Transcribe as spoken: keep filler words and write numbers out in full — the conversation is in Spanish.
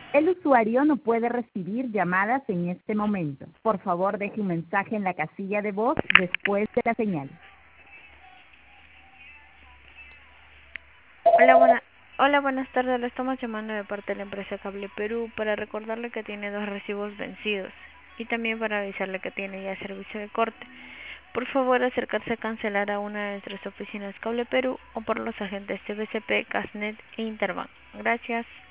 El usuario no puede recibir llamadas en este momento. Por favor, deje un mensaje en la casilla de voz después de la señal. Hola, buena, hola, buenas tardes. Le estamos llamando de parte de la empresa Cable Perú para recordarle que tiene dos recibos vencidos y también para avisarle que tiene ya servicio de corte. Por favor, acercarse a cancelar a una de nuestras oficinas Cable Perú o por los agentes C B C P, Casnet e Interbank. Gracias.